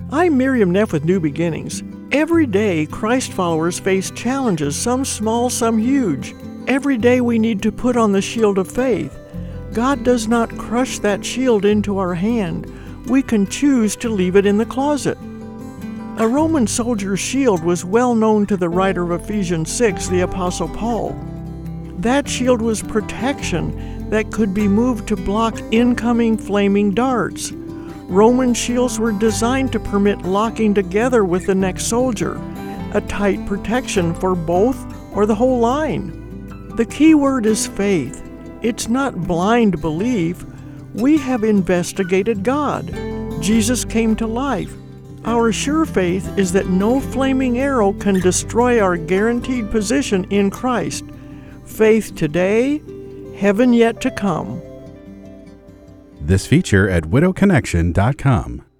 I'm Miriam Neff with New Beginnings. Every day, Christ followers face challenges, some small, some huge. Every day we need to put on the shield of faith. God does not crush that shield into our hand. We can choose to leave it in the closet. A Roman soldier's shield was well known to the writer of Ephesians 6, the Apostle Paul. That shield was protection that could be moved to block incoming flaming darts. Roman shields were designed to permit locking together with the next soldier, a tight protection for both or the whole line. The key word is faith. It's not blind belief. We have investigated God. Jesus came to life. Our sure faith is that no flaming arrow can destroy our guaranteed position in Christ. Faith today, heaven yet to come. This feature at widowconnection.com.